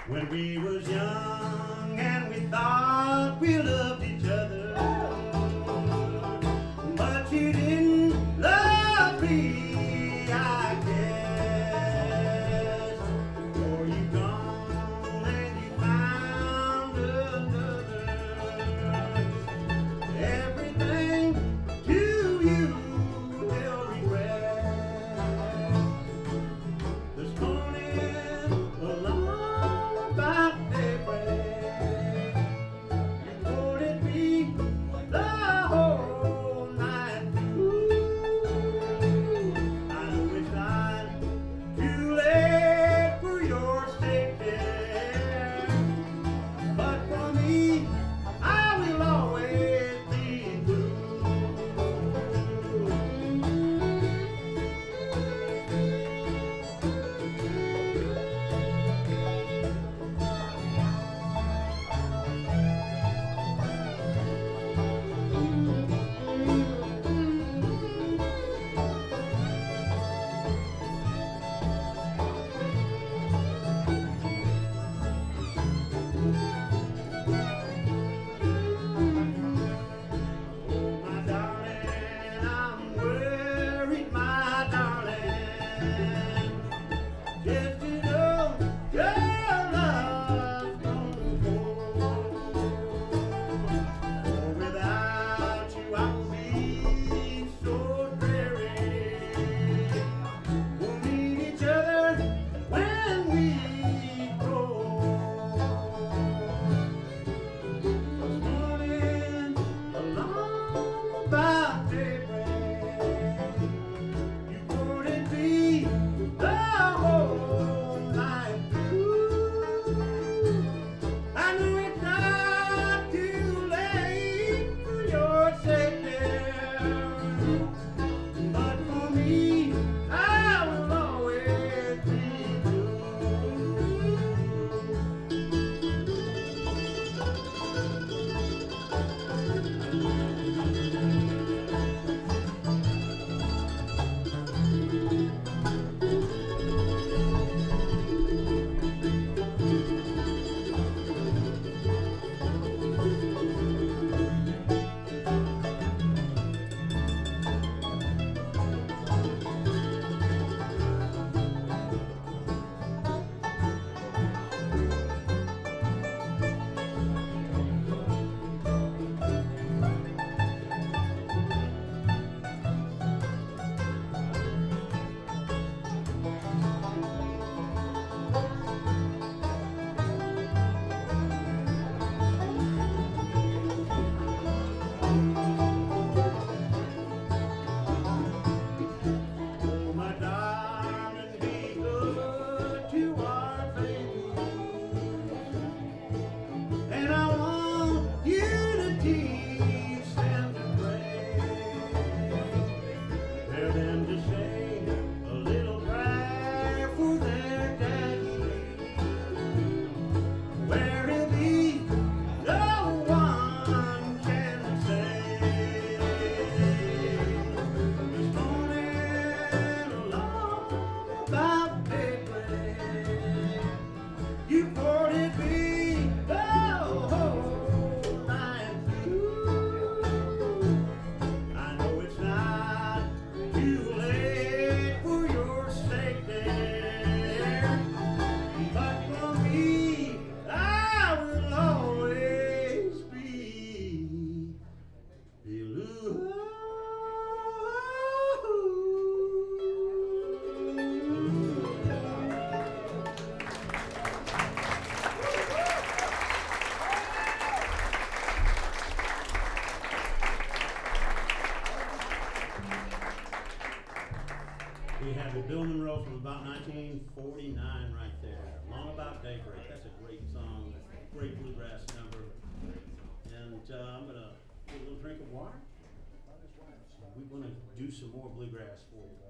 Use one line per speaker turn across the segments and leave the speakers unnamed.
When we was young and we thought we loved each other, but you didn't love me, I guess. For you gone and you found another. Everything to you will regret. This morning alone about daybreak, you quoted me the whole night through. I know it's not too late for your safety, but for me, I will always be blue. Oh, my darling, I'm worried, my darling. Just to know your love's gonna go. For without you, I will be so dreary. We'll meet each other when we grow. This morning, along about daybreak, you quoted me the whole night through. I know it's not too late for your safety, but for me, I will always be blue. Oh, my darling, be good to our baby. And I want you to teach them to pray. Tell them to say a little prayer for their daddy, where he'll be no one can say. This morning along about daybreak, you quoted me the whole night through. I know it's not too late for your safety, but for me, I will always be blue. We have the Bill Monroe from about 1949 right there. Long About Daybreak. That's a great song, great bluegrass number. And I'm going to get a little drink of water. We're going to do some more bluegrass for you.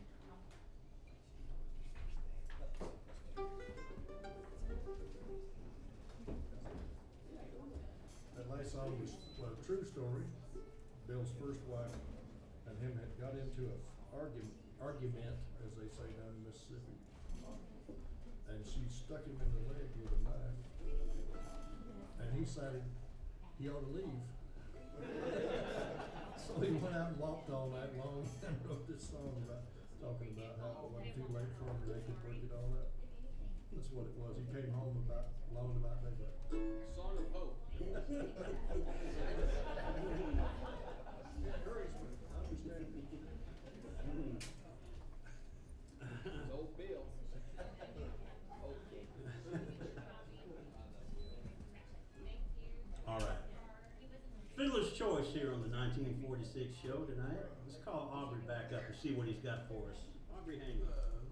That last song was a true story. Bill's first wife and him had got into a argument, as they say down in Mississippi. And she stuck him in the leg with a knife, and he decided he ought to leave. So he went out and walked all night long and wrote this song talking about how it wasn't too late for him, they could work it all out. That's what it was. He came home long about daybreak.
Song of hope.
Encouragement, understanding.
It's old Bill.
All right. Fiddler's Choice here on the 1946 show tonight. Let's call Aubrey back up and see what he's got for us. Aubrey, hang on.